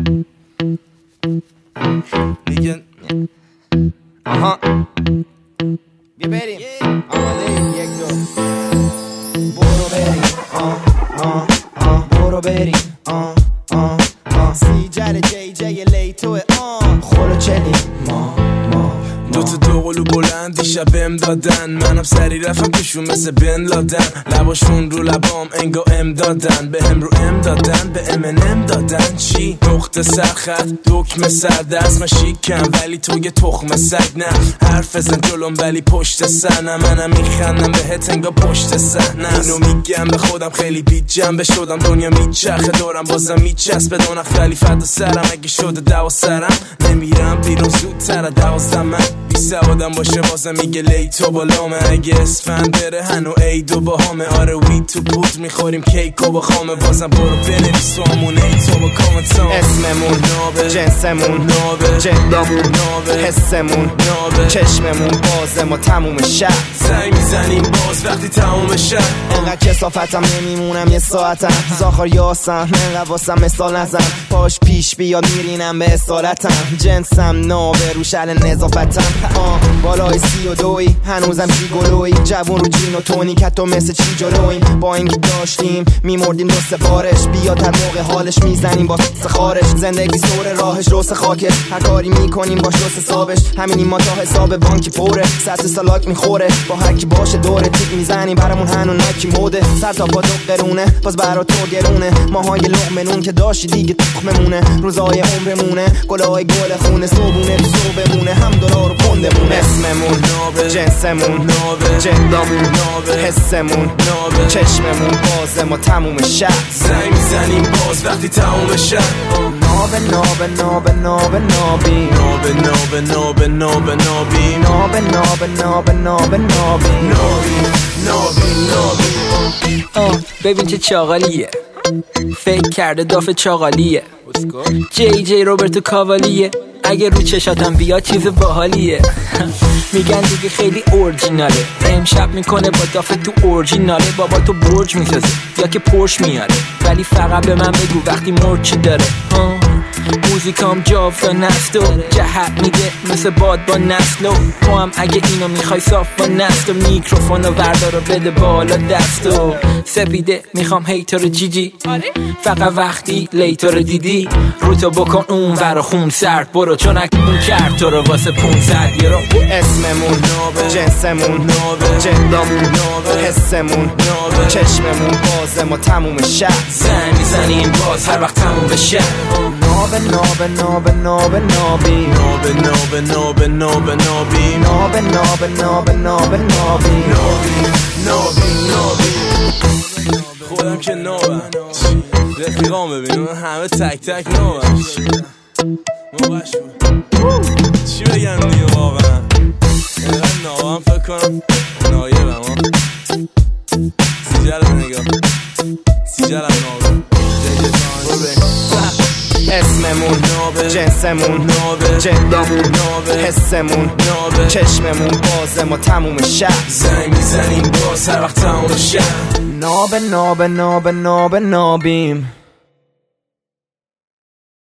میگن آها بیا بریم آماده یک دو برو بریم برو بریم سیجر جی جی لیتوه خورو چلیم دوتا دوقلو بلند دیشب بهم دادن، منم سری رفتم توشون مثل بن لادن، لباشون رو لبام انگا ام دادن، به هم رو ام دادن، به ام دادن. چی؟ نقطه سرخط دکمه سردست، من شیکم ولی تو یه تخم سگ. نه حرف بزن جلوم ولی پشت سنم، منم میخندم بهت انگا پشت صحنه. اینو میگم به خودم خیلی بی جنبه شدم، دنیا میچرخه دورم بازم میچسبه، دو نخ ولی فدا سرم، اگه شده دوا سرم نمیرم بیرون زودتر 12 من بی سوادم باشه واسه میگه لیتو بالامه، اگه اسفند بره هنو ایدو با همه. آره وی تو بود میخوریم کیکو با خامه، بازم برو بنویس تو همون ایتو با کامنتام. اسممون نابه، جنسمون نابه، جندمون نابه، حسمون نابه، چشممون بازه ما تموم شب زنگ میزنیم باز وقتی تموم شب. انقدر کسافتم نمیمونم یه ساعتم، زاخار یاسم انقدر واسم مثال نزن، پاش پیش بیاد میرینم به اصالتم، جنسم نابه رو شل نظافتم. بالای 32 هنوزم جیگولوی، جوون رو جین و تونی که تو مثل چی جلویم، با اینکه داشتیم میمردیم دو سفارش، بیاد هر موقع حالش میزنیم با خارش، زندگی سور راهش روس خاکش، هر کاری میکنیم باش روس حسابش، همینیم ما تا حساب بانکی پره، سطح سالاک میخوره با هر کی باشه دوره، تیک میزنیم برامون هنو نکی موده، سر تا پا دو قرونه باز برا تو گرونه، ماهای لقمنون که داشتی دیگه تخممونه، روزای عمرمونه گلای گل خونه، صبونه رو صبحمونه هم دلار و پندمونه. اسممون نابه، جنسمون نابه، جندمون نابه، حسمون نابه، چشممون بازه ما تموم شب زنگ میزنیم باز وقتی تموم شب. نابه نابه نابه نابه نابی، نابه نابه نابه نابه نابی، نابه نابه نابه نابه نابی، نابی نابی. ببین چه چاقالیه، فکر کرده داف چاقالیه، جی جی روبرتو کاوالیه، اگه رو چشاتم بیاد چیز باحالیه. میگن دیگه خیلی اورجیناله، امشب میکنه با داف تو اورجیناله، بابا تو برج میسازه یا که پرش میاره، ولی فقط به من بگو وقتی مرد چی داره. موزیکام جاودان است و جهت میده مثل باد با نسل، و تو هم اگه اینو میخوای صاف با نسل، و میکروفونو وردار و بده بالا دست، و سپیده میخوام هیتر جی جی، فقط وقتی لیتر دیدی رو تو بکن اون ور خون سرد برو، چون اون کرد تو رو واسه 500 یورو. اسممون نابه، جنسمون نابه، جندمون نابه، حسمون نابه، چشممون بازه ما تموم شب زنگ میزنیم باز هر وقت تموم بشه. نابه نابه نابه نابه نابی، نابه نابه نابه نابه نابی، نابه نابه نابه نابه نابی، نابی خودم که نابم، رفیقام ببینم همه تک تک نابم. چی بگم دیگه واقعا اینقدر نابم فکر کنم نایبم. سیجرم نگاه سیجرم نابم. اسممون نابه، جنسمون نابه، جندمون نابه، حسمون نابه، چشممون بازه ما تموم شب زنگ میزنیم باز هر وقت تموم شب. نابه نابه نابه نابه نابیم.